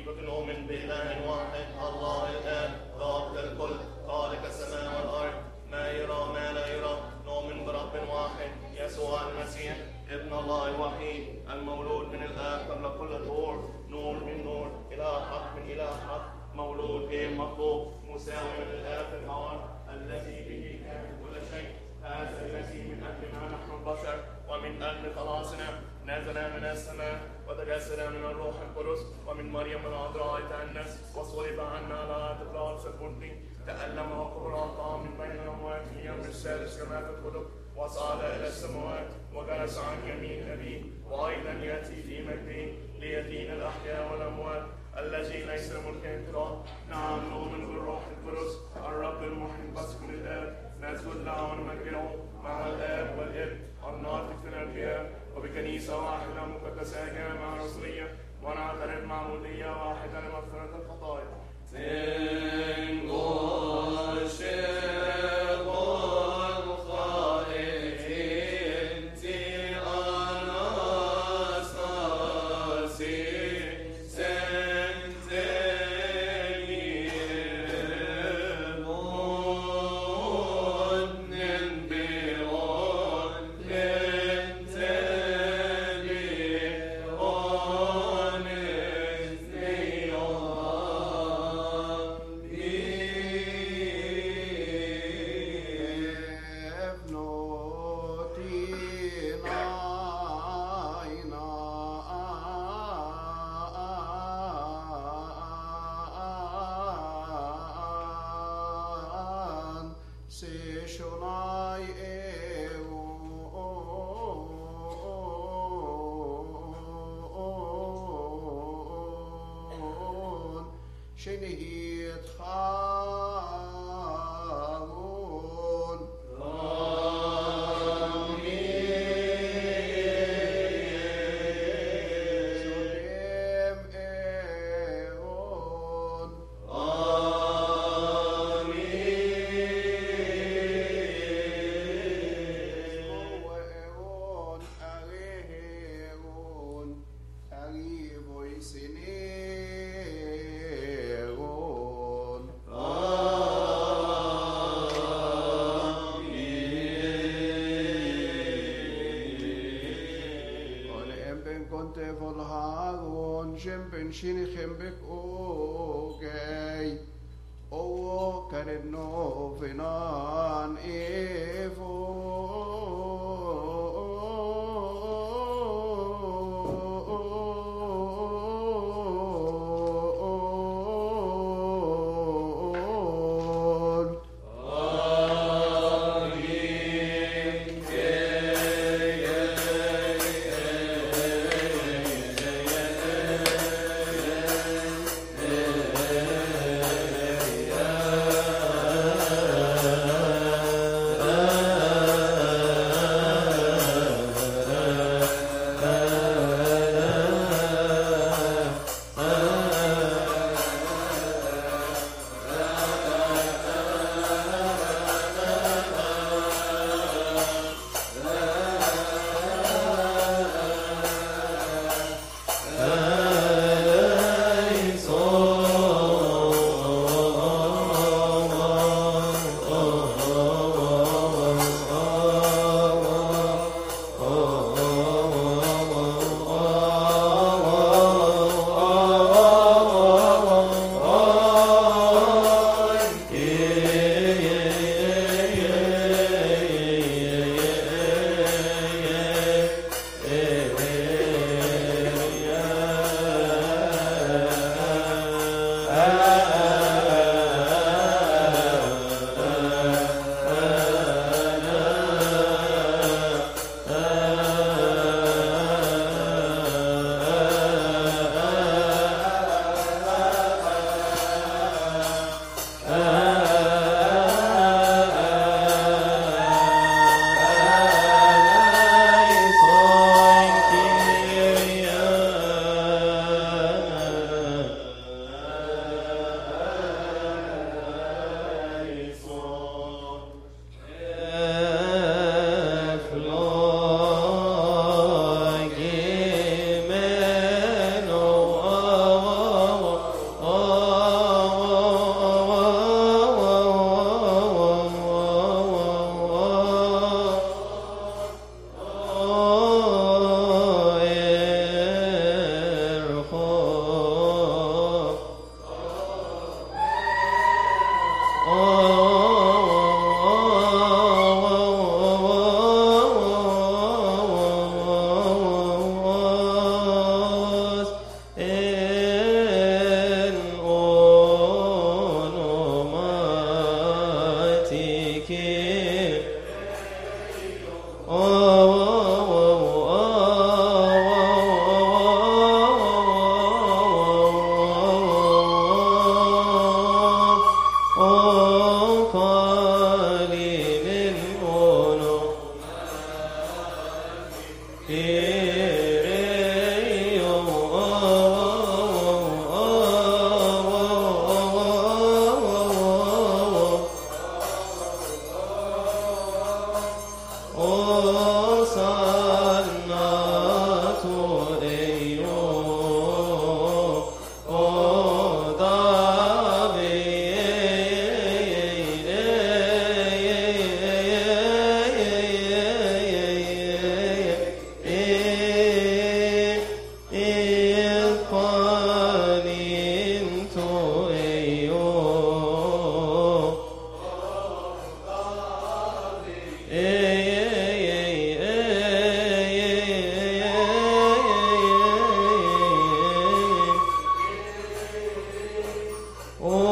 حقيقة نؤمن بإله واحد الله الآب ضابط الكل خالق السماء والأرض ما يرى ما لا يرى. نؤمن برب واحد يسوع المسيح ابن الله الوحيد المولود من الآب قبل كل ظهور، نور من نور، إله حق من إله حق، مولود غير مخلوق، مساوي من الآب في الحوار، الذي به كان كل شيء. هذا المسيح من أجلنا نحن البشر ومن أجل خلاصنا نزل من السماء وتجسد من الروح القدس ومن مريم العذراء تأنس وصلب عنا على تقراص القدس، تألم وقبل الطعام من بين الأموات في اليوم السادس كما في الكتب، وصعد إلى السماوات وجلس عن يمين أبيه، وأيضا يأتي في مجده ليدين الأحياء والأموات الذي ليس ملك انقراض. نعم نؤمن بالروح القدس الرب المحيي البثق من الآب، نسجد له ونمجده مع الآب والابن الناطق في الأنبياء، وبكنيسة واحدة مقدسة جامعة رسولية، ونعترف معمودية واحدة لمغفرة الخطايا.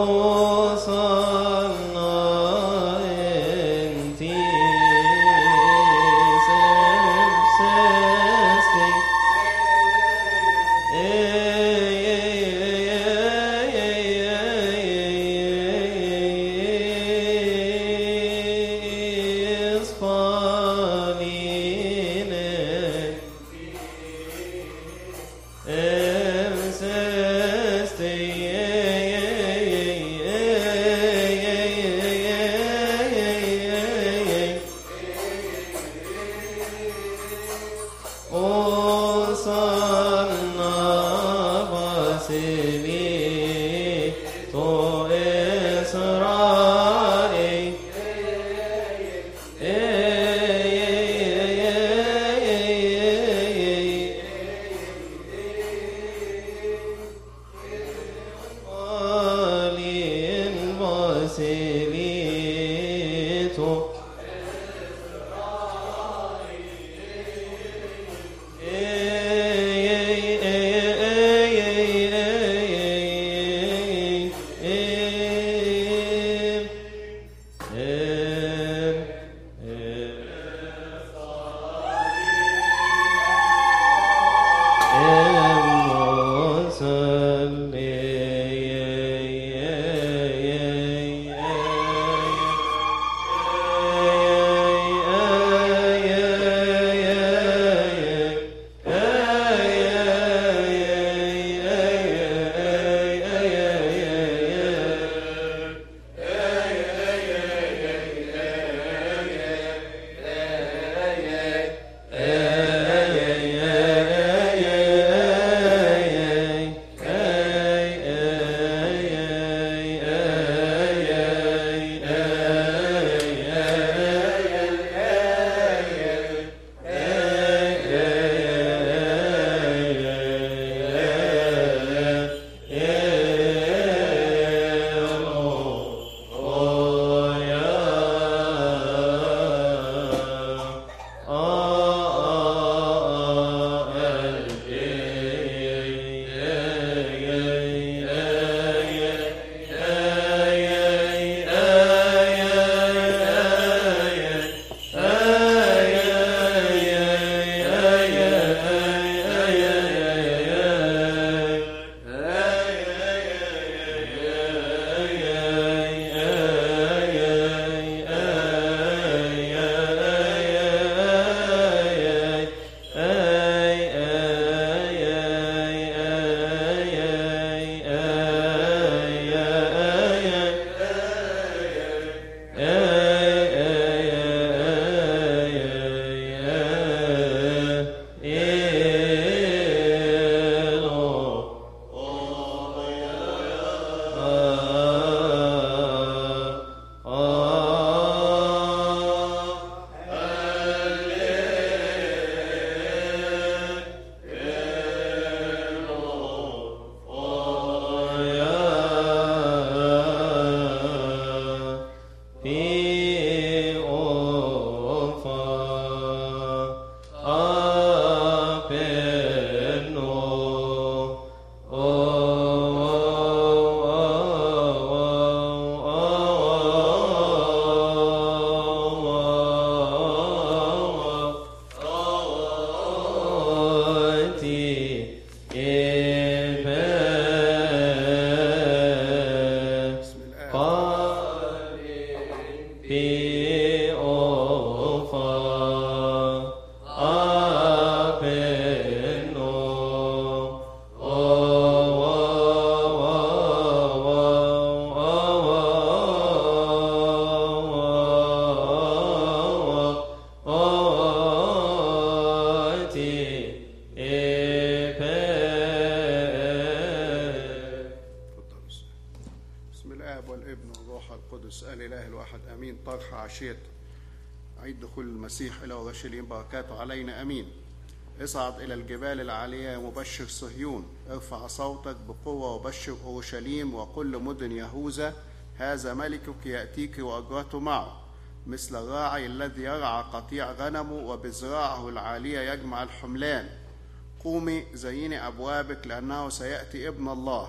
عيد دخول المسيح إلى أورشليم بركاته علينا أمين. اصعد إلى الجبال العالية وبشر صهيون، ارفع صوتك بقوة وبشر أورشليم وكل مدن يهوذا، هذا ملكك يأتيك وأجرته معه، مثل الراعي الذي يرعى قطيع غنمه وبذراعه العالية يجمع الحملان. قومي زيني أبوابك لأنه سيأتي ابن الله،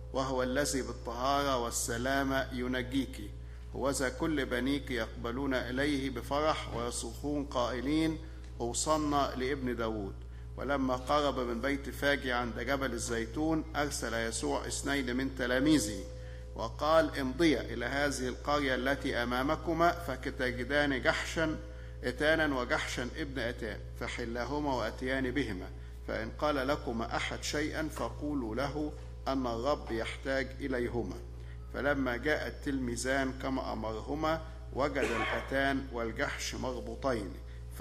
وهو الذي بالطهارة والسلامة ينجيك. وذا كل بنيك يقبلون إليه بفرح ويصرخون قائلين أوصلنا لابن داود. ولما قرب من بيت فاجي عند جبل الزيتون أرسل يسوع 2 من تلاميذه وقال امضيا إلى هذه القرية التي أمامكما فتجدان جحشا إتانا وجحشا ابن أتان فحلاهما وأتيان بهما. فإن قال لكما أحد شيئا فقولوا له أن الرب يحتاج إليهما. فلما جاء التلميذان كما أمرهما وجد الأتان والجحش مربوطين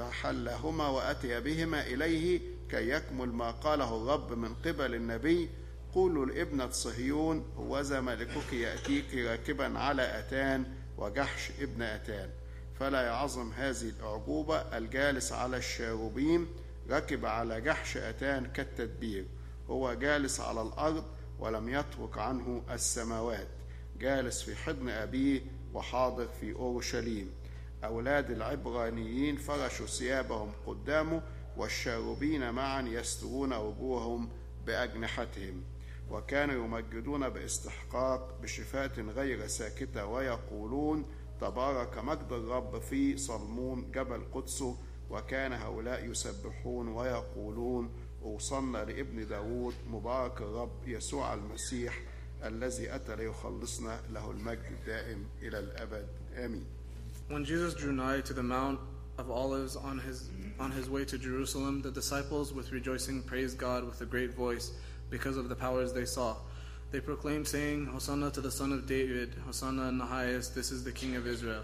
فحلهما وأتي بهما إليه كي يكمل ما قاله الرب من قبل النبي قولوا لابنة صهيون هوذا ملكك يأتيك راكبا على أتان وجحش ابن أتان. فلا يعظم هذه الأعجوبة الجالس على الشاروبيم ركب على جحش أتان كالتدبير. هو جالس على الأرض ولم يترك عنه السماوات جالس في حضن أبيه وحاضر في أورشليم. أولاد العبرانيين فرشوا ثيابهم قدامه والشاروبين معا يسترون وجوههم بأجنحتهم وكانوا يمجدون باستحقاق بشفاة غير ساكتة ويقولون تبارك مجد الرب في صلمون جبل قدسه. وكان هؤلاء يسبحون ويقولون أوصلنا لابن داود مبارك الرب يسوع المسيح الذي أتى ليخلصنا له المجد الدائم إلى الأبد آمين. When Jesus drew nigh to the Mount of Olives on his way to Jerusalem, the disciples with rejoicing praised God with a great voice because of the powers they saw. They proclaimed, saying, Hosanna to the Son of David, Hosanna in the highest, this is the King of Israel.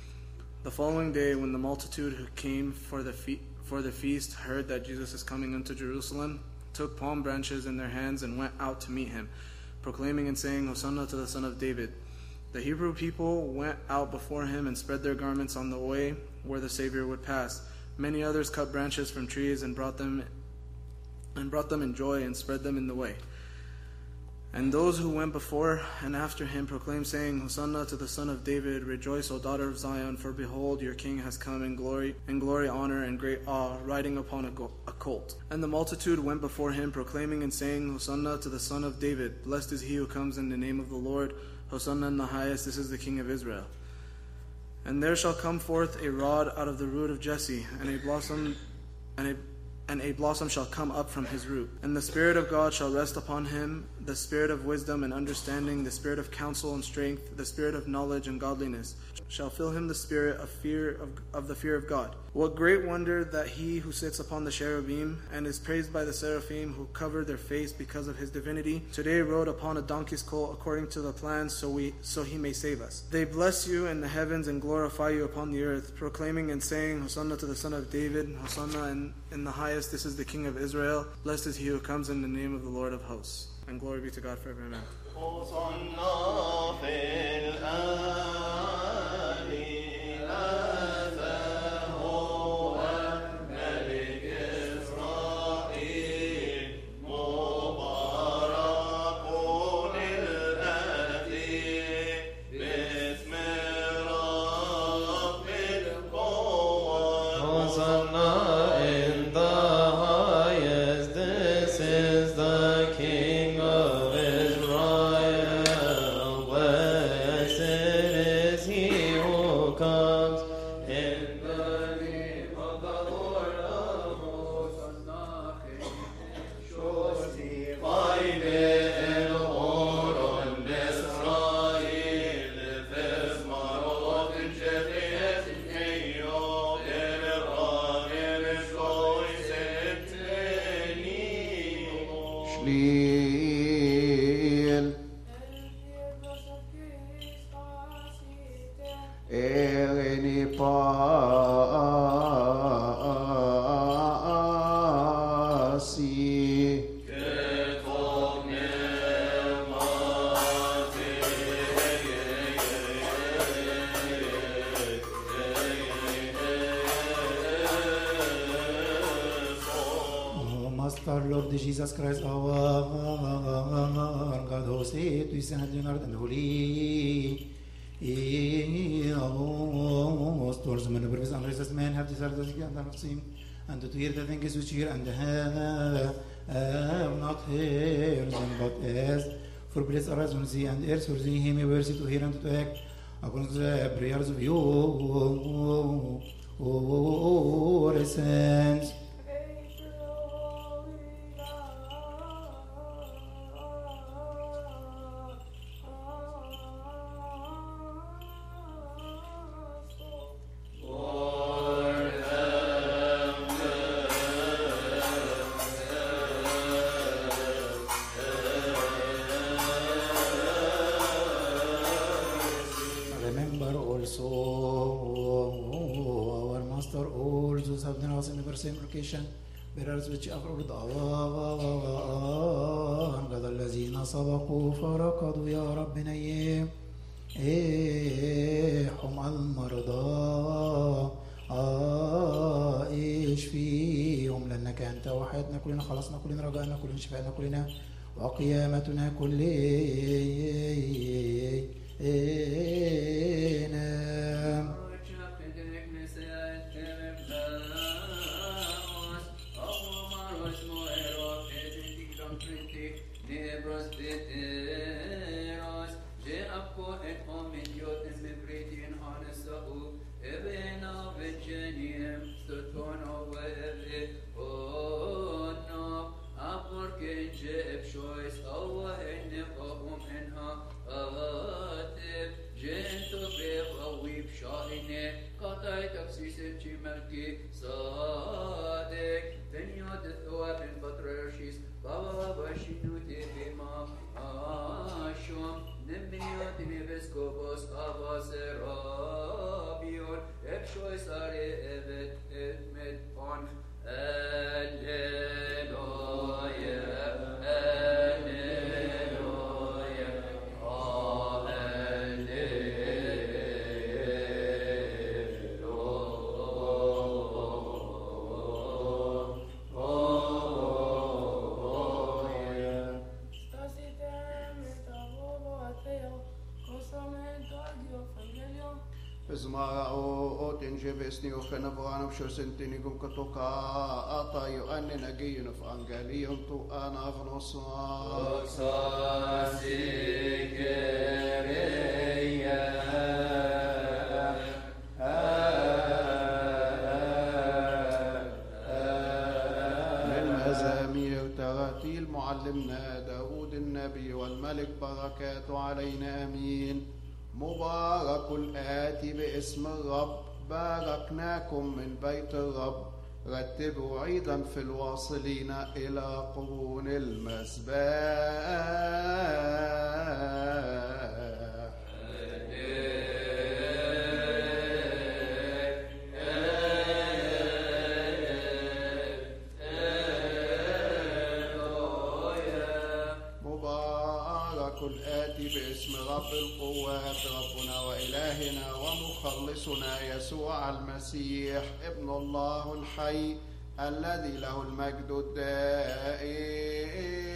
The following day, when the multitude who came for the feast heard that Jesus is coming into Jerusalem, took palm branches in their hands and went out to meet him, proclaiming and saying, Hosanna to the Son of David. The Hebrew people went out before him and spread their garments on the way where the Savior would pass. Many others cut branches from trees and brought them in joy and spread them in the way. And those who went before and after him proclaimed, saying, Hosanna to the Son of David. Rejoice, O daughter of Zion, for behold, your king has come in glory, honor, and great awe, riding upon a colt. And the multitude went before him, proclaiming and saying, Hosanna to the Son of David. Blessed is he who comes in the name of the Lord. Hosanna in the highest, this is the King of Israel. And there shall come forth a rod out of the root of Jesse, and a blossom shall come up from his root. And the Spirit of God shall rest upon him, the Spirit of wisdom and understanding, the Spirit of counsel and strength, the Spirit of knowledge and godliness, shall fill him the Spirit of the fear of God. What great wonder that he who sits upon the cherubim and is praised by the seraphim who cover their face because of his divinity, today rode upon a donkey's colt according to the plan, so he may save us. They bless you in the heavens and glorify you upon the earth, proclaiming and saying, Hosanna to the Son of David, Hosanna in the highest, this is the King of Israel. Blessed is he who comes in the name of the Lord of hosts. And glory be to God forever. Amen. Hosanna fil ali athahu Malik Israel mubarakun al-ati bismi rabbil quwwat. Hosanna in the highest, this is the King of Israel. Blessed is he who comes in the name of the Lord of hosts. Shlil Erini Pasi Master Lord Jesus Christ, our God, who said to send the earth and holy. Towards the men of and righteous men have desired to see and have seen, and to hear the things which hear and have not heard them, but as For blessed are those who see and heirs who see him, mercy to hear and to act according to the prayers of you, O saints. Remember also our Master, all those have done us in the same location, bearers which أفرد أوان قد الذين سبقوا فركضوا يا رب نيم هم المرضى اشفيهم لأنك أنت وحياتنا كلنا خلصنا كلنا رجائنا كلنا شفاءنا كلنا وقيامتنا كلنا. صادق بنيات الثواب البطريرشيس بابا باشنوتي بما آشوم نبنيات نبسكوبوس أبا سرابيون ابشوي ساري ابت ادمت on Zmarao tinjevesni uchenavran b'shosentinikum katoka ata yoanen agiyin of angelion tu anavnosa. للمزامير تراتيل معلمنا داود النبي والملك بركات علينا امين. مبارك الآتي باسم الرب باركناكم من بيت الرب رتبوا عيدا في الواصلين إلى قرون المسبح. باسم رب القوات ربنا وإلهنا ومخلصنا يسوع المسيح ابن الله الحي الذي له المجد الدائم.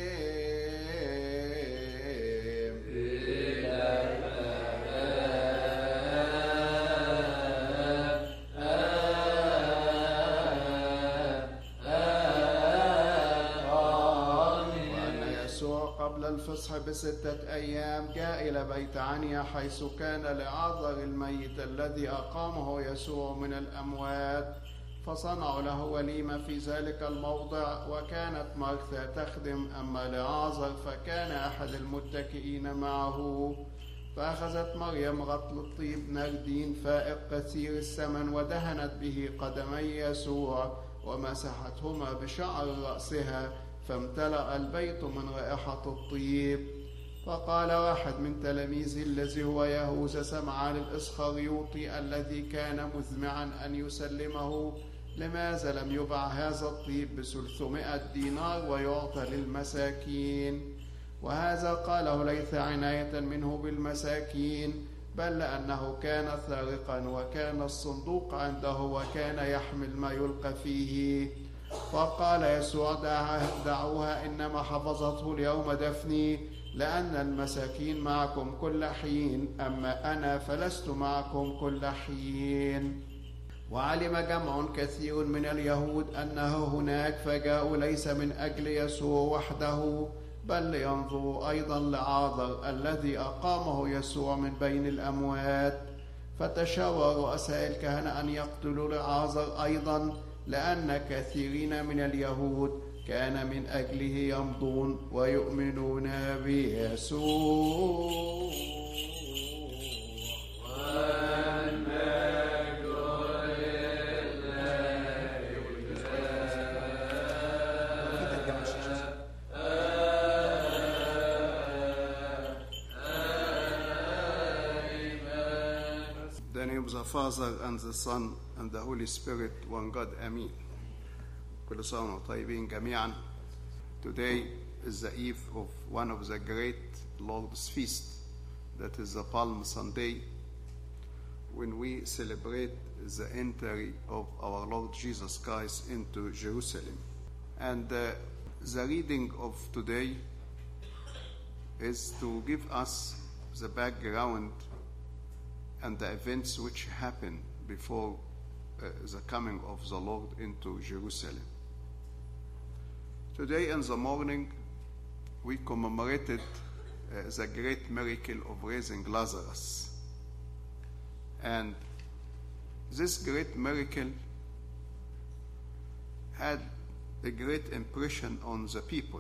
قبل الفصح ب6 أيام جاء إلى بيت عنيا حيث كان لعازر الميت الذي أقامه يسوع من الأموات، فصنعوا له وليمة في ذلك الموضع، وكانت مرثا تخدم، أما لعازر فكان أحد المتكئين معه. فأخذت مريم رطل الطيب نردين فائق كثير الثمن ودهنت به قدمي يسوع ومسحتهما بشعر رأسها، فامتلأ البيت من رائحة الطيب. فقال واحد من تلاميذه الذي هو يهوذا سمعان الإسخريوطي الذي كان مزمعا أن يسلمه: لماذا لم يباع هذا الطيب ب300 دينار ويعطى للمساكين؟ وهذا قاله ليس عناية منه بالمساكين، بل لأنه كان سارقا وكان الصندوق عنده وكان يحمل ما يلقى فيه. فقال يسوع: دعوها، إنما حفظته اليوم دفني، لأن المساكين معكم كل حين، أما أنا فلست معكم كل حين. وعلم جمع كثير من اليهود أنه هناك، فجاءوا ليس من أجل يسوع وحده بل لينظروا أيضا لعازر الذي أقامه يسوع من بين الأموات. فتشاور رؤساء الكهنة أن يقتلوا لعازر أيضا، لأن كثيرين من اليهود كان من أجله يمضون ويؤمنون بيسوع. In the name of the Father and the Son and the Holy Spirit, one God, Amen. كل سنة وانتم طيبين جميعا. Today is the eve of one of the great Lord's Feast, that is the Palm Sunday, when we celebrate the entry of our Lord Jesus Christ into Jerusalem. And the reading of today is to give us the background and the events which happened before the coming of the Lord into Jerusalem. Today in the morning, we commemorated the great miracle of raising Lazarus. And this great miracle had a great impression on the people.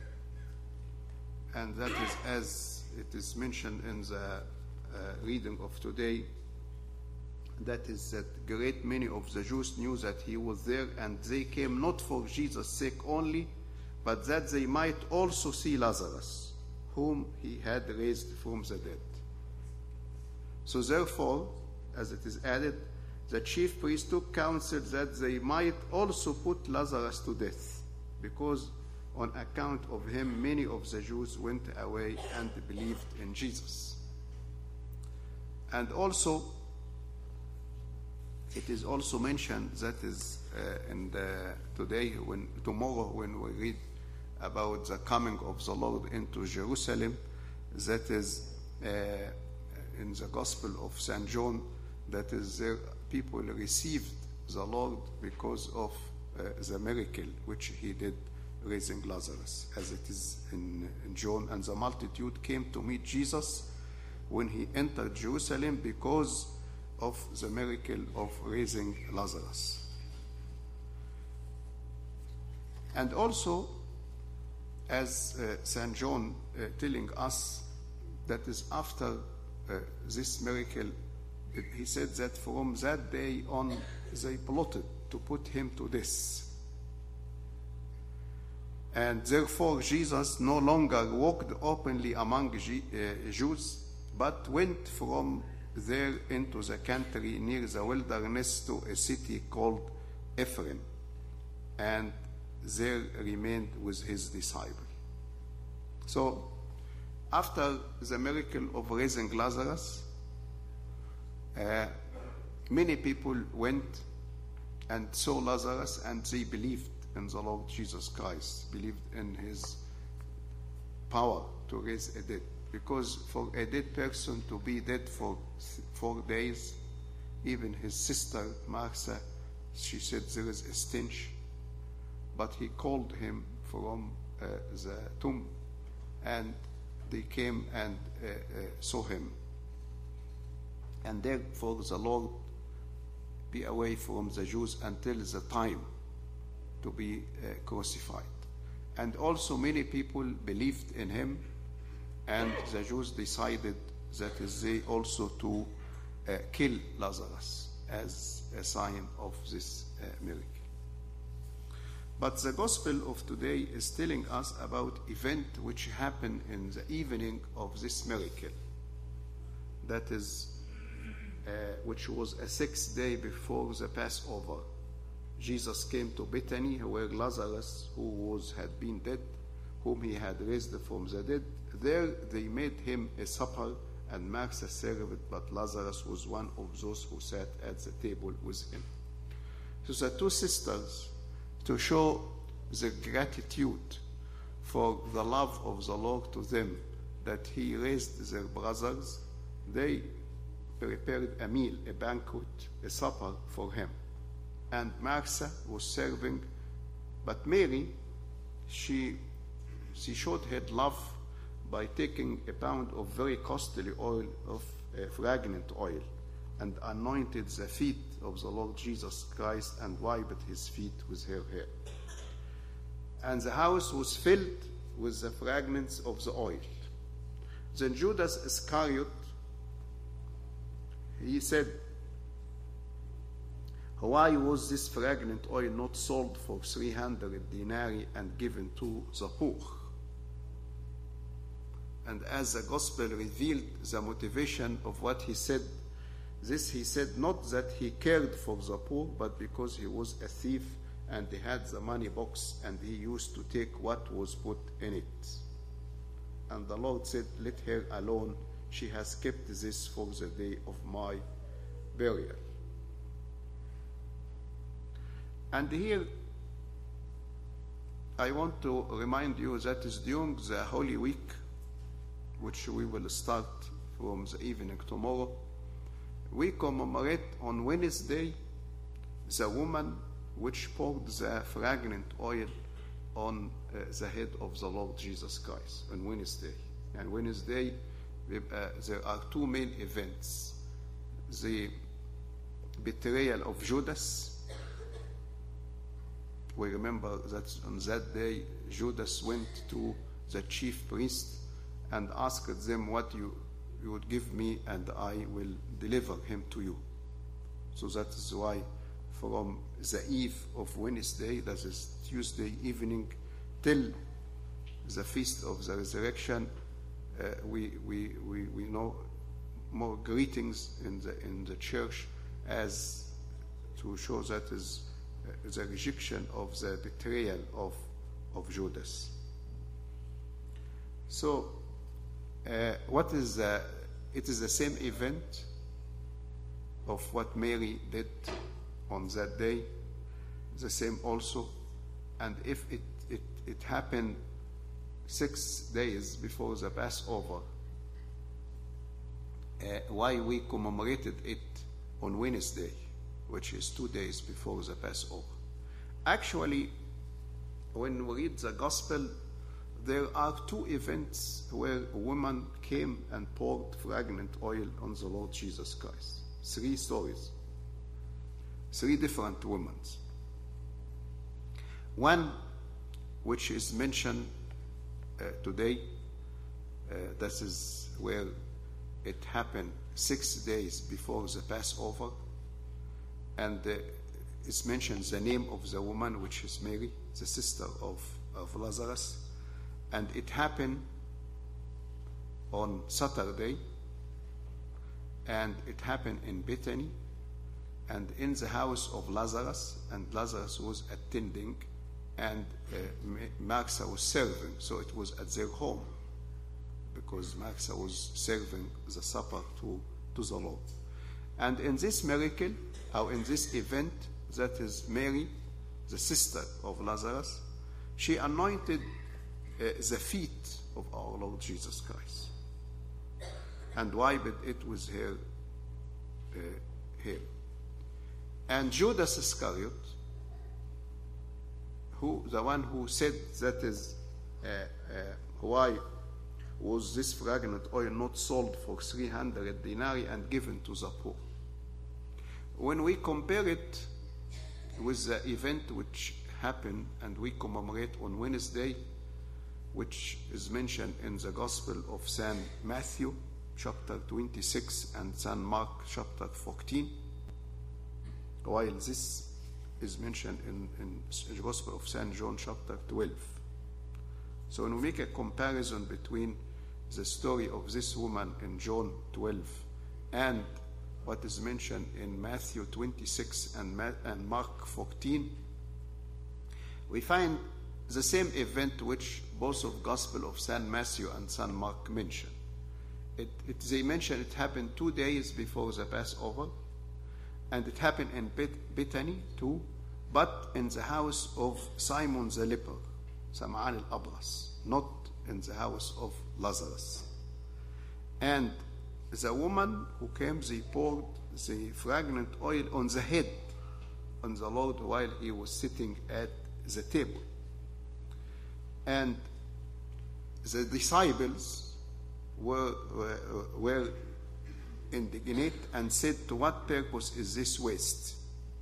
And that is, as it is mentioned in the reading of today, that is that great many of the Jews knew that he was there, and they came not for Jesus' sake only, but that they might also see Lazarus, whom he had raised from the dead. So therefore, as it is added, the chief priests took counsel that they might also put Lazarus to death, because on account of him many of the Jews went away and believed in Jesus. And also, it is also mentioned, that is tomorrow when we read about the coming of the Lord into Jerusalem, that is in the Gospel of St. John, that is there people received the Lord because of the miracle which he did, raising Lazarus, as it is in John. And the multitude came to meet Jesus when he entered Jerusalem because of the miracle of raising Lazarus. And also, as St. John telling us, that is after this miracle, he said that from that day on they plotted to put him to death. And therefore Jesus no longer walked openly among Jews, but went from there into the country near the wilderness to a city called Ephraim, and there remained with his disciples. So after the miracle of raising Lazarus, many people went and saw Lazarus, and they believed in the Lord Jesus Christ, believed in his power to raise a dead. Because for a dead person to be dead for 4 days, even his sister Martha, she said there is a stench, but he called him from the tomb, and they came and saw him. And therefore the Lord be away from the Jews until the time to be crucified. And also many people believed in him, and the Jews decided that they also to kill Lazarus as a sign of this miracle. But the gospel of today is telling us about event which happened in the evening of this miracle. That is, which was a 6th day before the Passover. Jesus came to Bethany, where Lazarus, who had been dead, whom he had raised from the dead. There they made him a supper, and Martha served, but Lazarus was one of those who sat at the table with him. So the two sisters, to show the gratitude for the love of the Lord to them, that he raised their brothers, they prepared a meal, a banquet, a supper for him. And Martha was serving, but Mary, she she showed her love by taking a pound of very costly oil of fragrant oil and anointed the feet of the Lord Jesus Christ and wiped his feet with her hair. And the house was filled with the fragrance of the oil. Then Judas Iscariot, he said, why was this fragrant oil not sold for 300 denarii and given to the poor? And as the gospel revealed the motivation of what he said, this he said not that he cared for the poor, but because he was a thief and he had the money box and he used to take what was put in it. And the Lord said, let her alone. She has kept this for the day of my burial. And here, I want to remind you that is during the Holy Week, which we will start from the evening tomorrow, we commemorate on Wednesday the woman which poured the fragrant oil on the head of the Lord Jesus Christ on Wednesday. And Wednesday, there are two main events. The betrayal of Judas. We remember that on that day, Judas went to the chief priest and asked them what you would give me and I will deliver him to you. So that is why from the eve of Wednesday, that is Tuesday evening, till the feast of the resurrection, we know more greetings in the church as to show that is the rejection of the betrayal of Judas. So what is it is the same event of what Mary did on that day, the same also. And if it happened 6 days before the Passover, why we commemorated it on Wednesday, which is 2 days before the Passover? Actually, when we read the Gospel, there are two events where a woman came and poured fragrant oil on the Lord Jesus Christ. 3 stories. 3 different women. One, which is mentioned today, that is where it happened 6 days before the Passover, and it's mentioned the name of the woman, which is Mary, the sister of Lazarus, and it happened on Saturday, and it happened in Bethany, and in the house of Lazarus, and Lazarus was attending, and Martha was serving, so it was at their home, because Martha was serving the supper to the Lord. And in this miracle, or in this event, that is Mary, the sister of Lazarus, she anointed the feet of our Lord Jesus Christ and wiped it with her hair. And Judas Iscariot, the one who said that is why was this fragrant oil not sold for 300 denarii and given to the poor? When we compare it with the event which happened and we commemorate on Wednesday, which is mentioned in the Gospel of St. Matthew, chapter 26, and St. Mark, chapter 14, while this is mentioned in the Gospel of St. John, chapter 12. So when we make a comparison between the story of this woman in John 12 and what is mentioned in Matthew 26 and Mark 14, we find the same event which both of Gospel of St. Matthew and St. Mark mention. They mention it happened 2 days before the Passover, and it happened in Bethany too, but in the house of Simon the leper, Sam'an al-Abras, not in the house of Lazarus. And the woman who came, they poured the fragrant oil on the head on the Lord while he was sitting at the table. And the disciples were indignant and said, to what purpose is this waste?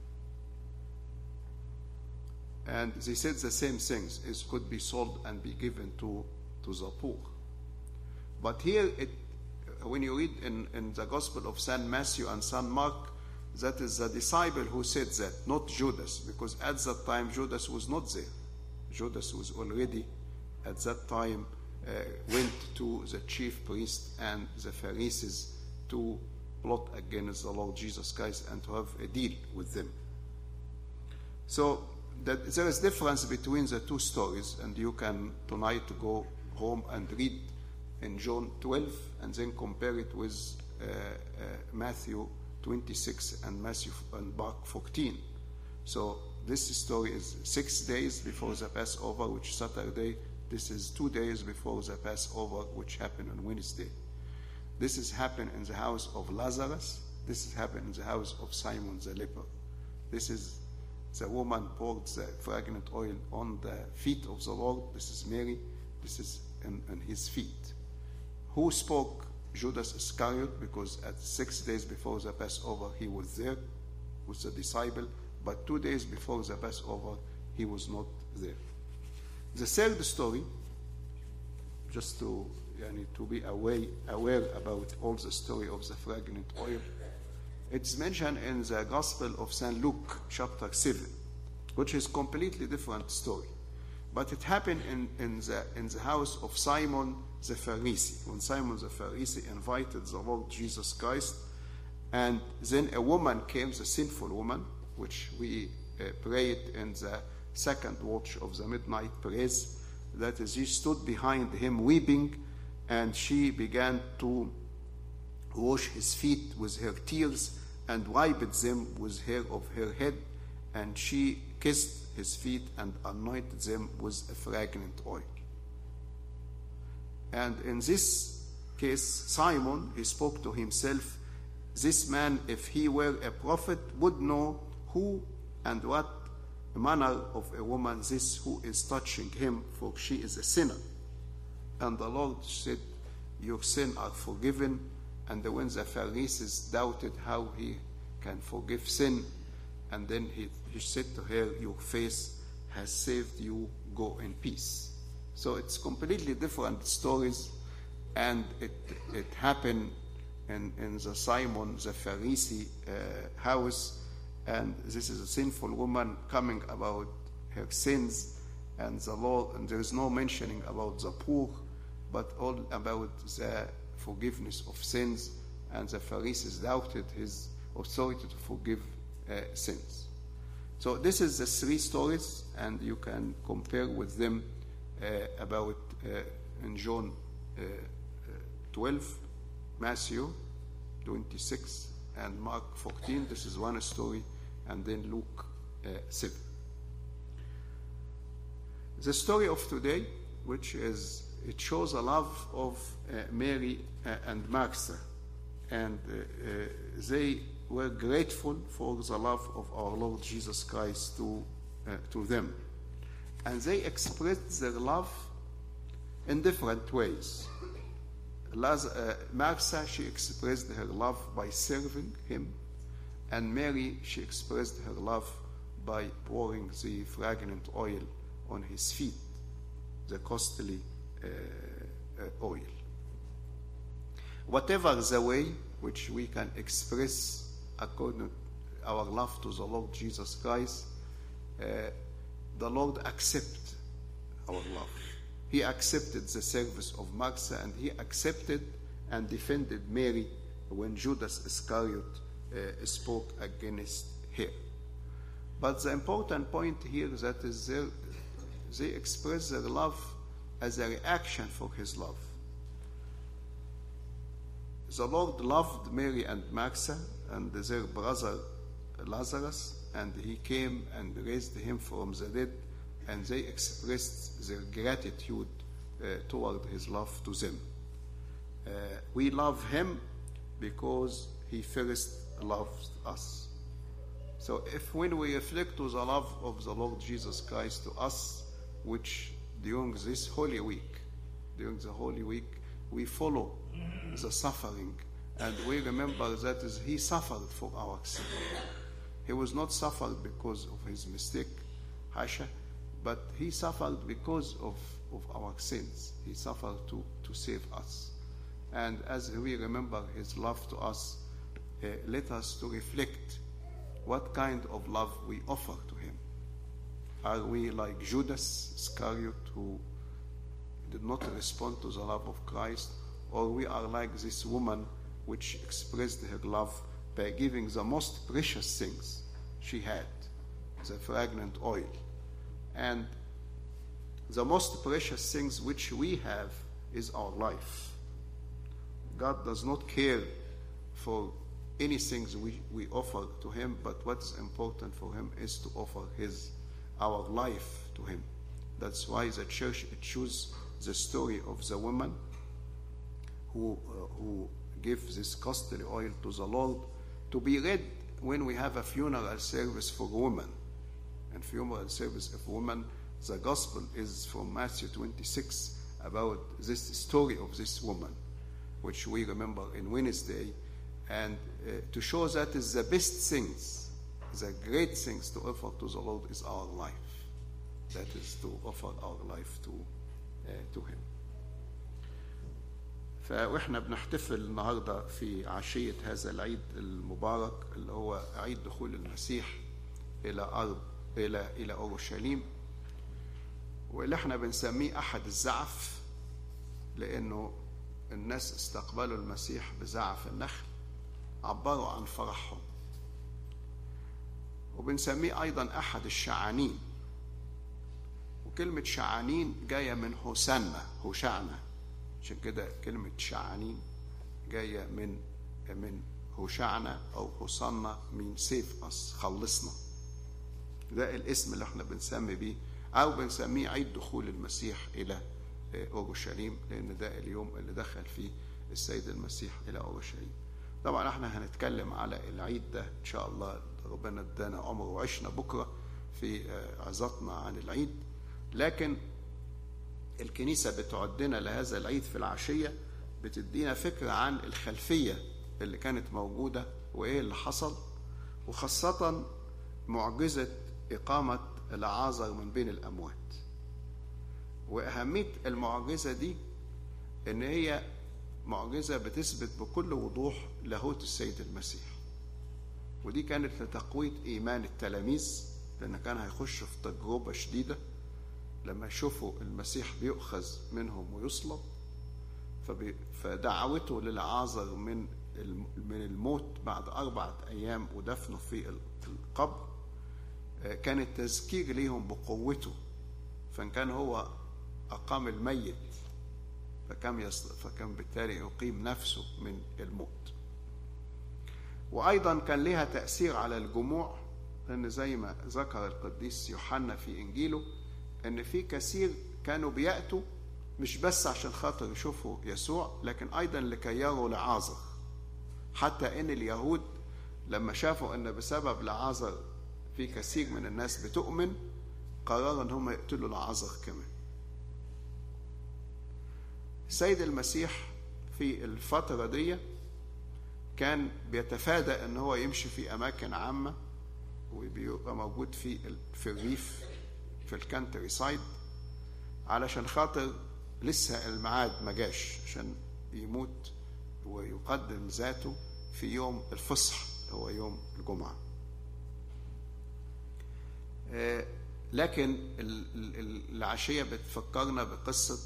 And they said the same things. It could be sold and be given to the poor. But here, when you read in the Gospel of St. Matthew and St. Mark, that is the disciple who said that, not Judas, because at that time Judas was not there. Judas was already, at that time, went to the chief priest and the Pharisees to plot against the Lord Jesus Christ and to have a deal with them. So there is difference between the two stories, and you can tonight go home and read in John 12 and then compare it with Matthew 26 and Mark 14. So this story is 6 days before the Passover, which is Saturday. This is 2 days before the Passover, which happened on Wednesday. This has happened in the house of Lazarus. This has happened in the house of Simon the leper. This is the woman poured the fragrant oil on the feet of the Lord. This is Mary. This is in his feet. Who spoke? Judas Iscariot, because at 6 days before the Passover he was there with the disciple, but 2 days before the Passover he was not there. The third story, just to be aware about all the story of the fragrant oil, it's mentioned in the Gospel of St. Luke, chapter 7, which is completely different story. But it happened in the house of Simon the Pharisee, when Simon the Pharisee invited the Lord Jesus Christ, and then a woman came, the sinful woman, which we prayed in the second watch of the midnight praise, that is, she stood behind him weeping, and she began to wash his feet with her tears and wiped them with hair of her head, and she kissed his feet and anointed them with a fragrant oil. And in this case, Simon, he spoke to himself, this man, if he were a prophet, would know who and what manner of a woman this who is touching him, for she is a sinner. And the Lord said, your sins are forgiven. And when the Pharisees doubted how he can forgive sin, and then he said to her, your faith has saved you, go in peace. So it's completely different stories, and it happened in the Simon the Pharisee house, and this is a sinful woman coming about her sins, and the law, and there is no mentioning about the poor, but all about the forgiveness of sins, and the Pharisees doubted his authority to forgive sins. So this is the three stories, and you can compare with them about in John 12, Matthew 26, and Mark 14. This is one story, and then Luke 7. The story of today, which is, it shows a love of Mary and Martha, and they were grateful for the love of our Lord Jesus Christ to them. And they expressed their love in different ways. Martha, she expressed her love by serving him, and Mary, she expressed her love by pouring the fragrant oil on his feet, the costly oil. Whatever the way which we can express according to our love to the Lord Jesus Christ, the Lord accepted our love. He accepted the service of Martha, and he accepted and defended Mary when Judas Iscariot spoke against her. But the important point here that is they express their love as a reaction for his love. The Lord loved Mary and Martha and their brother Lazarus, and he came and raised him from the dead, and they expressed their gratitude toward his love to them. We love him because he first loved us. So if when we reflect to the love of the Lord Jesus Christ to us, which during this Holy Week during the Holy Week, we follow the suffering, and we remember that is he suffered for our sin. He was not suffered because of his mistake, Hasha, but he suffered because of our sins. He suffered to save us. And as we remember his love to us, let us to reflect what kind of love we offer to him. Are we like Judas Iscariot, who did not respond to the love of Christ, or we are like this woman which expressed her love by giving the most precious things she had, the fragrant oil. And the most precious things which we have is our life. God does not care for any things we offer to him, but what is important for him is to offer our life to him. That's why the church chose the story of the woman who gave this costly oil to the Lord to be read when we have a funeral service for a woman. And funeral service of woman, the gospel is from Matthew 26 about this story of this woman, which we remember in Wednesday, and to show that is the best things, the great things to offer to the Lord is our life. That is to offer our life to him. فإحنا بنحتفل النهارده في عشية هذا العيد المبارك اللي هو عيد دخول المسيح إلى أورشليم، واللي احنا بنسميه أحد الزعف، لأنه الناس استقبلوا المسيح بزعف النخل، عبروا عن فرحهم. وبنسميه أيضا أحد الشعانين، وكلمة شعانين جاية من هوشعنا، عشان كده كلمة شعانين جاية من هوشعنا أو هوصنا، من سيف أس، خلصنا. ده الاسم اللي احنا بنسمي بيه أو بنسميه عيد دخول المسيح إلى أورشليم، لأن ده اليوم اللي دخل فيه السيد المسيح إلى أورشليم. طبعا احنا هنتكلم على العيد ده إن شاء الله، ربنا ادانا عمر وعشنا بكرة في عظتنا عن العيد، لكن الكنيسة بتعدنا لهذا العيد في العشية، بتدينا فكرة عن الخلفية اللي كانت موجودة وإيه اللي حصل، وخاصة معجزة إقامة لعازر من بين الأموات. وأهمية المعجزة دي إن هي معجزة بتثبت بكل وضوح لاهوت السيد المسيح، ودي كانت لتقوية إيمان التلاميذ، لأن كان هيخش في تجربة شديدة لما يشوفوا المسيح بيؤخذ منهم ويصلب. فدعوته للعازر من الموت بعد 4 أيام ودفنه في القبر كانت تذكير ليهم بقوته، فإن كان هو أقام الميت فكان بالتالي يقيم نفسه من الموت. وأيضا كان لها تأثير على الجموع، لأن زي ما ذكر القديس يوحنا في إنجيله أن في كثير كانوا بيأتوا مش بس عشان خاطر يشوفوا يسوع، لكن أيضا لكي يروا لعازر، حتى أن اليهود لما شافوا أن بسبب لعازر في كثير من الناس بتؤمن، قرروا أن هم يقتلوا لعازر كمان. السيد المسيح في الفترة دي كان بيتفادى أن هو يمشي في أماكن عامة، وبيبقى موجود في الريف في الكانتري سايد، علشان خاطر لسه الميعاد ما جاش عشان يموت ويقدم ذاته في يوم الفصح، هو يوم الجمعة. لكن العشية بتفكرنا بقصة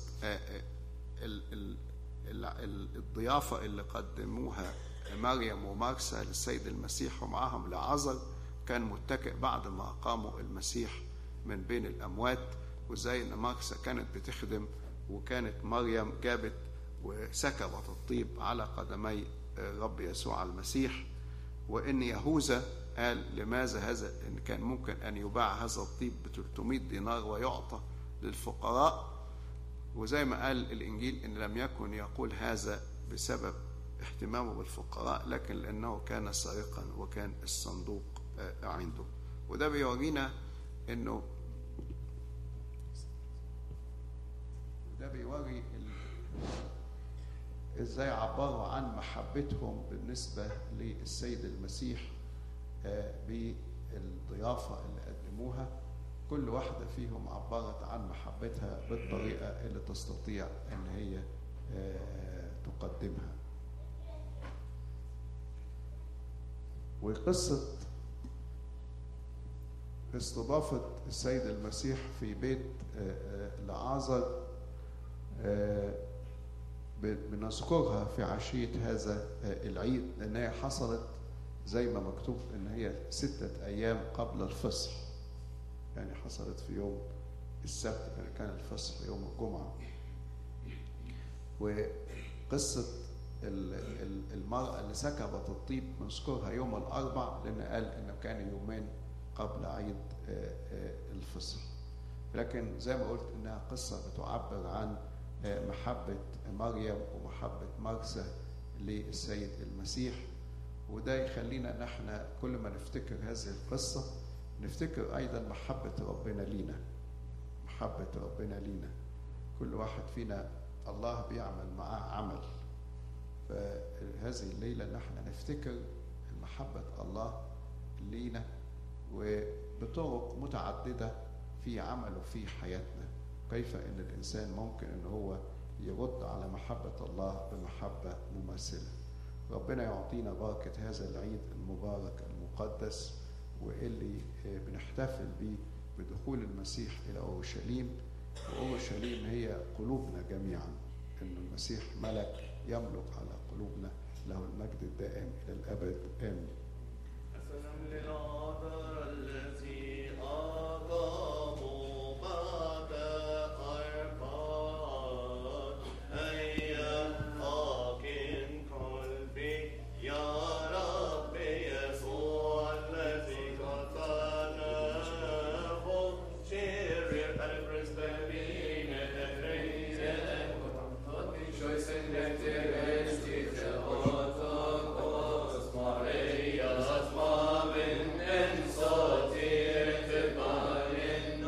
الضيافة اللي قدموها مريم ومارسا للسيد المسيح، ومعهم لعازر كان متكئ بعد ما أقاموا المسيح من بين الأموات، وزي أن مارسا كانت بتخدم، وكانت مريم جابت وسكبت الطيب على قدمي رب يسوع المسيح. وإن يهوذا قال لماذا هذا، إن كان ممكن أن يباع هذا الطيب ب300 دينار ويعطى للفقراء. وزي ما قال الإنجيل إن لم يكن يقول هذا بسبب اهتمامه بالفقراء، لكن لأنه كان سارقا وكان الصندوق عنده. وده بيورينا إنه ده بيوري ازاي عبروا عن محبتهم بالنسبة للسيد المسيح بالضيافة اللي قدموها. كل واحدة فيهم عبرت عن محبتها بالطريقة اللي تستطيع ان هي تقدمها. وقصة استضافة السيد المسيح في بيت لعازر بنذكرها في عشية هذا العيد، لأنها حصلت زي ما مكتوب إن هي 6 أيام قبل الفصح، يعني حصلت في يوم السبت، يعني كان الفصح يوم الجمعة. وقصة المرأة اللي سكبت الطيب نذكرها يوم الأربع، لأن قال إنه كان يومين قبل عيد الفصح. لكن زي ما قلت إنها قصة بتعبر عن محبة مريم ومحبة مرثا للسيد المسيح. وده يخلينا ان احنا كل ما نفتكر هذه القصة نفتكر ايضا محبة ربنا لينا. محبة ربنا لينا، كل واحد فينا الله بيعمل معاه عمل. فهذه الليلة ان احنا نفتكر محبة الله لينا وبطرق متعددة في عمله في حياتنا، كيف ان الانسان ممكن ان هو يرد على محبة الله بمحبة مماثلة. ربنا يعطينا بركة هذا العيد المبارك المقدس، واللي بنحتفل به بدخول المسيح إلى أورشليم. وأورشليم هي قلوبنا جميعا، إن المسيح ملك يملك على قلوبنا، له المجد الدائم إلى الأبد آمين. السلام للعذراء الذي أقاموا بعد 4 أيام، حاكم قلبي يا رب يسوع الذي قتلناه، شرير البرزبين الريان rejoicing that there is the Orthodox Maria's mom and so dear to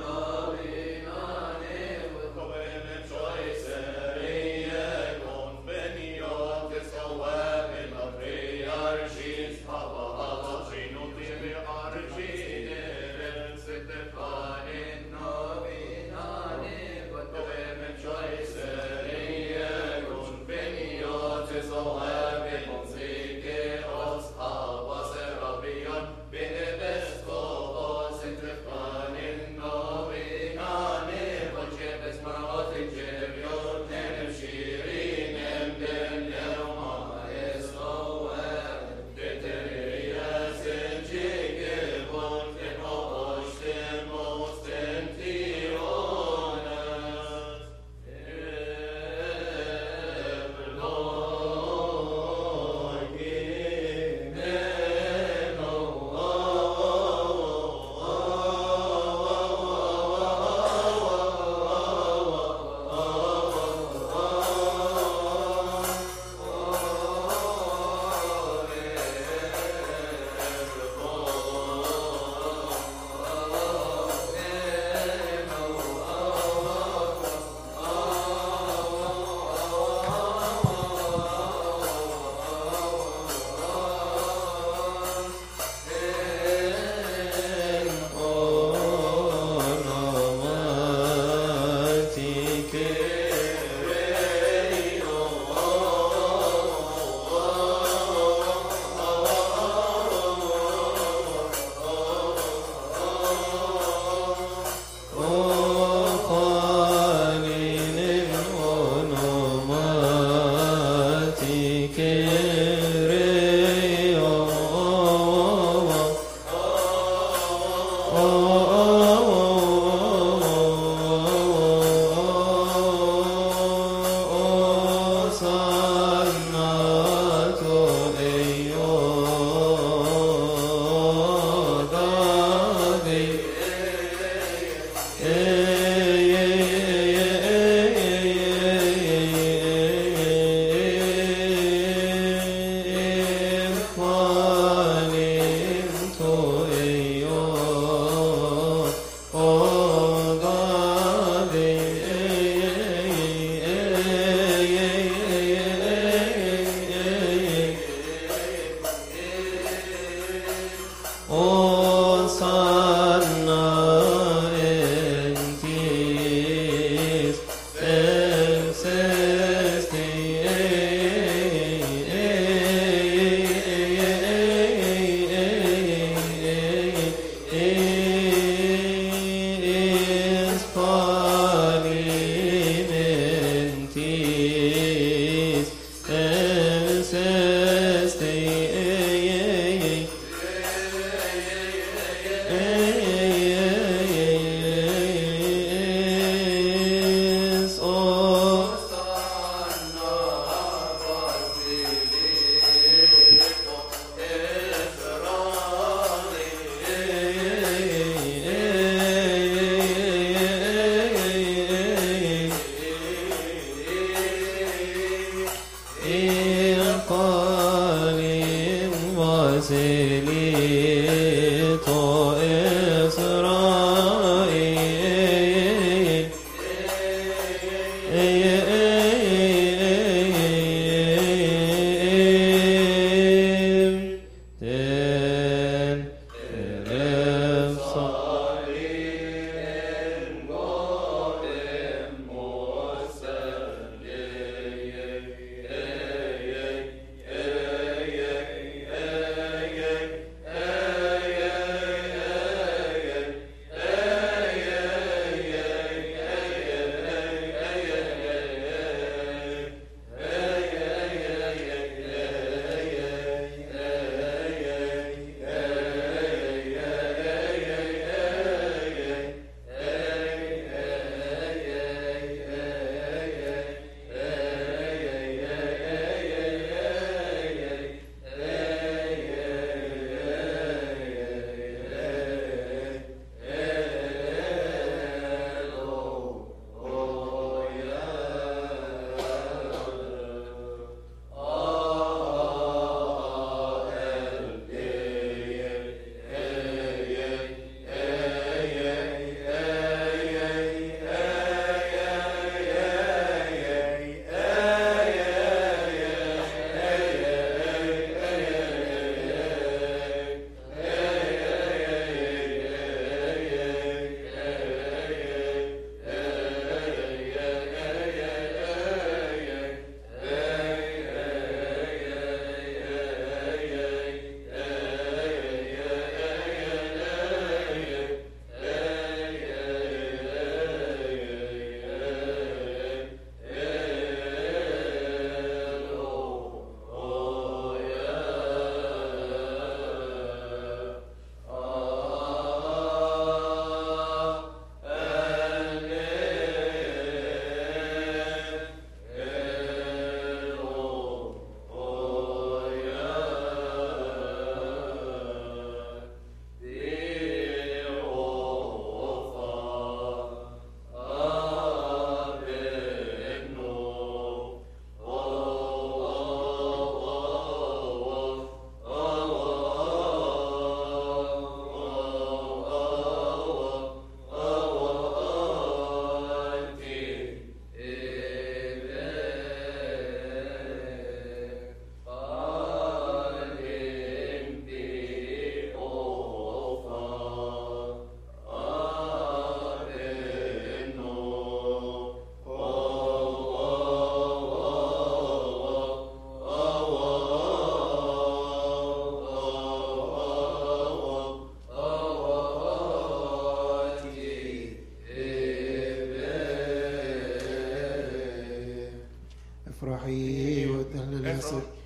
افرحي وتهللي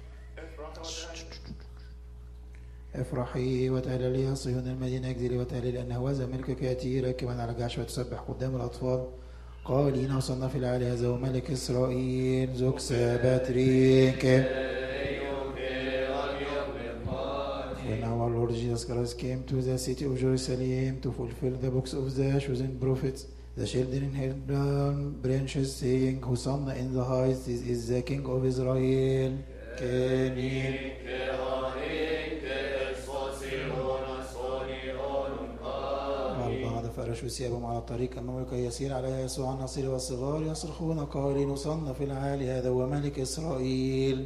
افرحي وتهللي يا صهيون المدينة اجزلي وتهللي لأن هوذا ملكك يأتي راكبا على جعش وتسبح قدام الأطفال قائلين وصلنا في العالي هذا هو ملك إسرائيل زوك ساباتريك. When our Lord Jesus Christ came to the city of Jerusalem to fulfill the books of the chosen prophets, the children held branches saying, Hosanna in the highest, this is the King of Israel. والبعض فرشوا ثيابهم على الطريق أمامه كي يسير عليها يسوع النصير والصغار يصرخون قائلين وصلنا في العالي هذا هو ملك إسرائيل.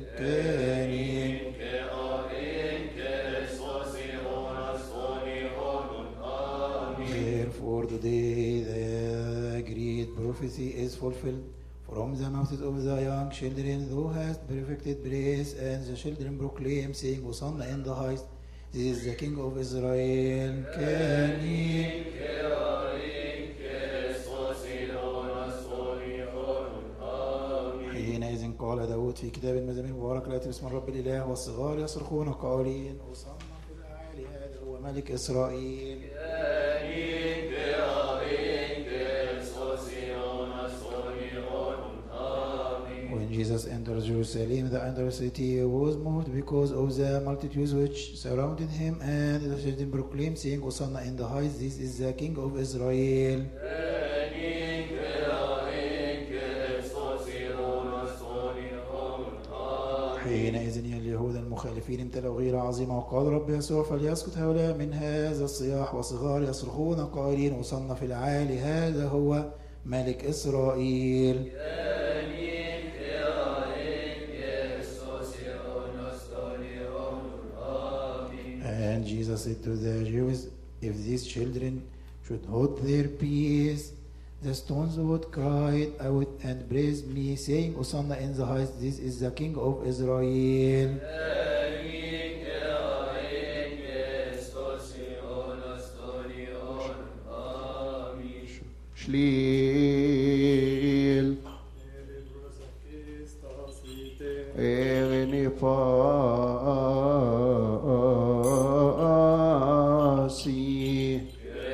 Therefore today the great prophecy is fulfilled from the mouths of the young children, thou hast perfected praise, and the children proclaim, saying, Hosanna in the highest, this is the King of Israel. حينئذ قال داود داود في كتاب المزامير مبارك لا باسم الرب الإله، والصغار يصرخون قائلين أصنع في الأعالي هذا هو ملك إسرائيل. When Jesus entered Jerusalem, the entire city was moved because of the multitudes which surrounded him, and the children proclaimed, saying, Hosanna in the highest, this is the King of Israel. حينئذ اليهود المخالفين امتلأوا غيرة عظيمة، وقال رب يسوع فليسكت هؤلاء من هذا الصياح، وصغار يصرخون قائلين أصنع في العالي هذا هو ملك إسرائيل. And Jesus said to the Jews, if these children should hold their peace, the stones would cry out and praise me, saying, Hosanna in the highest, this is the King of Israel. Shlil Erini Pasi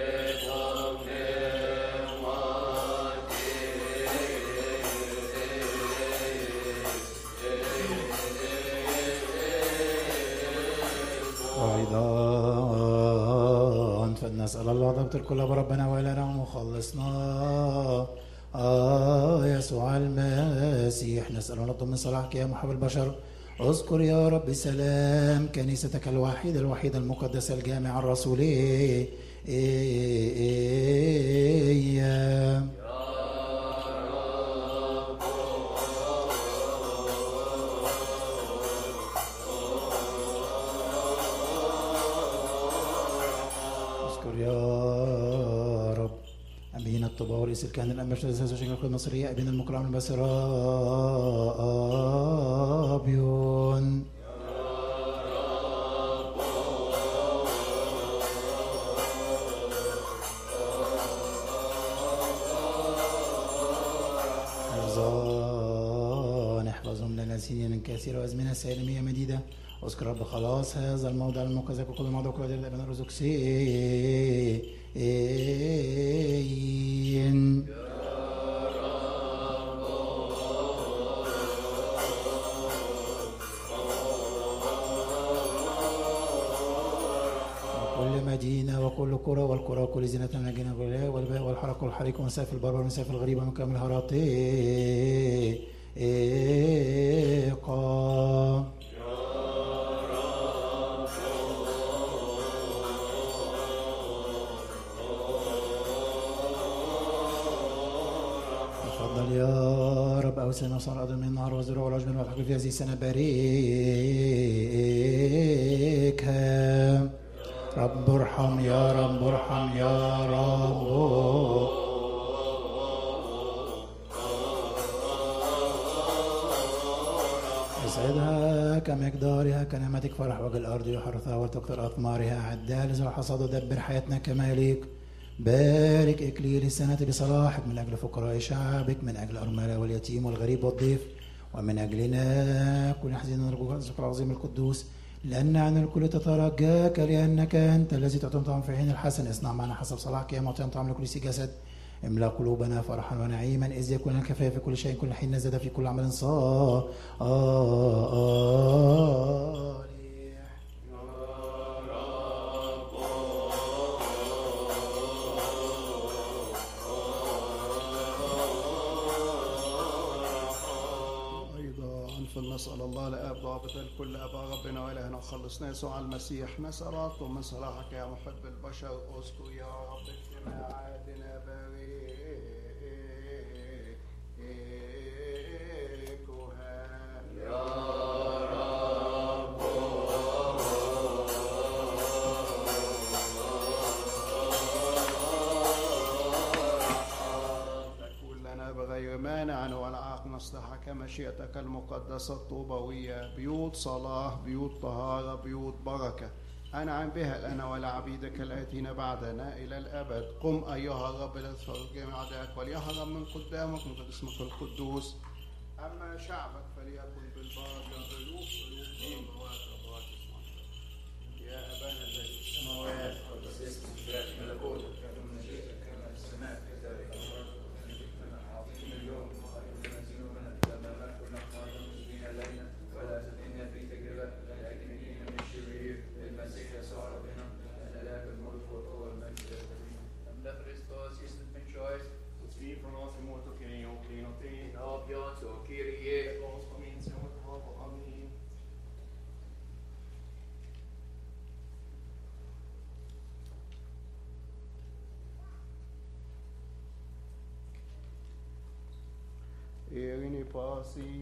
أيضا فلنسأل الله ضبط كل ربنا وإلهنا ومخلصنا يسوع المسيح. نسأل نطلب من صلاحك يا محب البشر. اذكر يا رب سلام كنيستك الوحيدة المقدسة الجامعة الرسولية. اذكر يا رب أمين الطباء ورئيس الكهنة الأنبياء والأساس وشيخ المصرية أبين المكرم البسرابيون. احفظهم لنا سنين من كثيرة وأزمنة سالمية مديدة. اذكر رب خلاص هذا الموضع المقدس وكل موضع كل دير الأبناء الرزقسيين. وكل مدينة وكل قرى والقرى وكل زينة من الجنة والباء والحرق والحريق ومسافة البر والمسافة الغريبة من كامل هراطي تفضل يا رب أوسعنا وصار أدم من النهار والزروع والعجب والحق في هذه السنة باركها رب. ارحم يا رب ارحم يا رب. اسعدها كمقدارها كنعمتك فرح وجه الأرض يحرثها وتكثر أثمارها. عدها لزرع حصاد ودبر حياتنا كما يليق. بارك إكليل السنة بصلاحك من أجل فقراء شعبك، من أجل الأرملة واليتيم والغريب والضيف، ومن أجلنا كل حزين نرجوك الذكر العظيم القدوس، لأن عن الكل تترجاك لأنك أنت الذي تعطي طعم في حين الحسن. اصنع معنا حسب صلاحك يا معطي طعم لكل جسد. املأ قلوبنا فرحا ونعيما إذ يكون الكفاية في كل شيء كل حين نزد في كل عمل صالح. نسأل الله لآب ضابط الكل أبا ربنا وإلهنا وخلصنا يسوع المسيح. نسأل من صلاحك يا محب البشر. اذكر يا رب اجتماعاتنا باركها يا رب. تكون لنا بغير مانع ولا عاق نصلحك كمشيئتك المقدسة الطوبوية، بيوت صلاح، بيوت طهارة، بيوت بركة أنعم بها لنا ولعبيدك الآتين بعدنا إلى الأبد. قم أيها الرب لتفرج جميع أعدائك وليهرب من قدامك من اسمك القدوس. أما شعبك فليكن بالبركة ألوف السماوات أبواب السماوات. يا أبانا الذي في السماوات قدس اسمك ملكوتك تكن مشيئتك كما في السماء كذلك على الارض. خبزنا اعطينا اليوم وخيرنا ذنوبنا كما نغفر نحن المسلمين الينا ولا تدعنا في تجربه لكن نجينا من الشرير المسيح يسوع ربنا لنا لك الملك والقوه والمجد الابدي. Amda Christos Jesus min choice. Fri från oss emot och kring och kring och till. Apions och Kyrie. Oss på min som ett hav och amen. إيريني باسي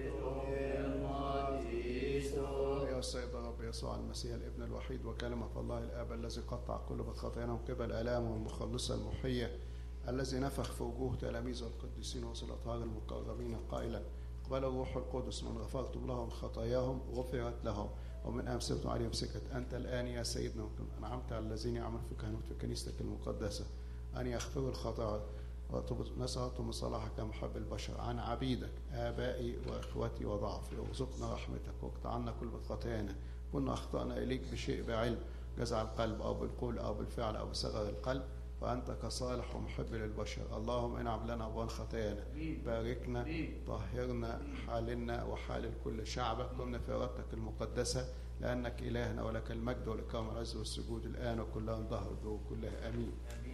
يا السيد الرب يسوع المسيح الابن الوحيد وكلمة الله الآب الذي قطع كل خطايانا من قبل آلامه المخلصة المحية الذي نفخ في وجوه تلاميذه القديسين والأطهار المقربين قائلا اقبلوا الروح القدس من غفرتم لهم خطاياهم غفرت لهم ومن أمسكتم عليهم سكت أنت الآن يا سيدنا أنعمت على الذين يعملون في كهنوت في كنيستك المقدسة أن يغفروا الخطايا نسألت من صلاحك محب البشر عن عبيدك آبائي وإخوتي وضعفي وارزقنا رحمتك واقطع عنا كل خطايانا كنا أخطأنا إليك بشيء بعلم جزع القلب أو بالقول أو بالفعل أو بصغر القلب وأنت كصالح ومحب للبشر اللهم انعم لنا أبوان خطايانا باركنا طهرنا حالنا وحال كل شعبك كنا في إرادتك المقدسة لأنك إلهنا ولك المجد والإكرام والعز والسجود الآن وكلها ظهر وكلها آمين.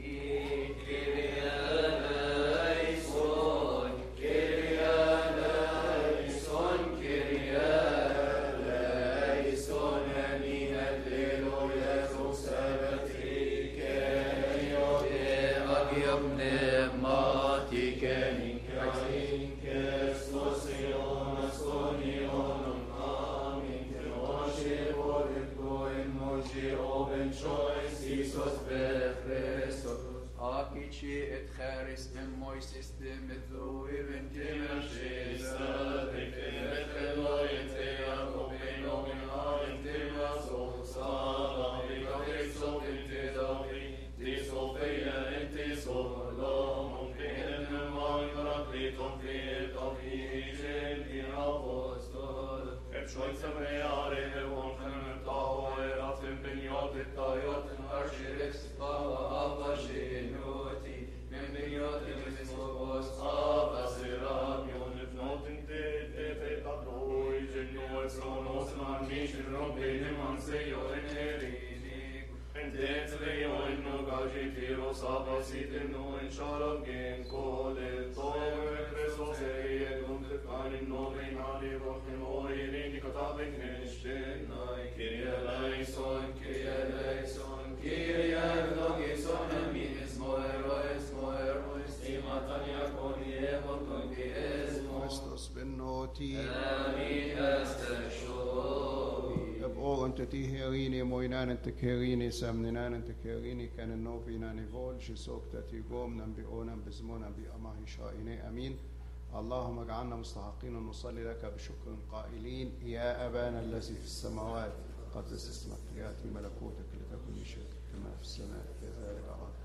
et charis em Moises de medrui ventima shesa de fenefelo ente akopeno in aventima sala de so ente dovi de sofia ente solo mon pene mai rapiton fi di apostol et shoysa meare de wonten tao erat impeniot et taiot archirex tava avashinoti membeniot et mismos avasiramion if notin te pecadoi genio sonos manmission robinem anseio enerini Entenzleo in nogaji tiro sabasit in no in sharagin kole toime Christos et unter kanin noven ali rochen oirin dikotabik nishtin Kyrie eleison Kyrie eleison Kyrie eleison amin esmo stimatania konie honton esmo Christus benoti amin estashoi بأور أنت تيهريني موينان أنت كهريني سامنان أنت كهريني كان النوفينا نيفول جسوك تاتيقوم نبيئونا بزمونا بأماه شائني أمين اللهم اجعلنا مستحقين نصلي لك بشكر قائلين يا أبانا الذي في السماوات قدس اسمك ليأتي ملكوتك لتكن مشيئتك كما في السماء كذلك على الأرض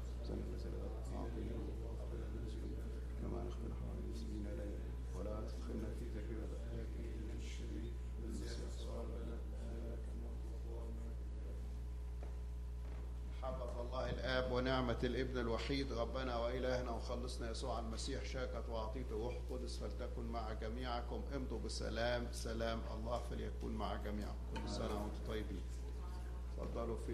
كما نخبر حوالي المسلمين إلينا ولا تدخلنا في تجربة لكن من الشرير المسيح محبة الله الآب ونعمة الابن الوحيد ربنا وإلهنا وخلصنا يسوع المسيح شاكت وأعطيته روح قدس فلتكن مع جميعكم امضوا بسلام سلام الله فليكن مع جميعكم كل سنة وانتم طيبين تفضلوا في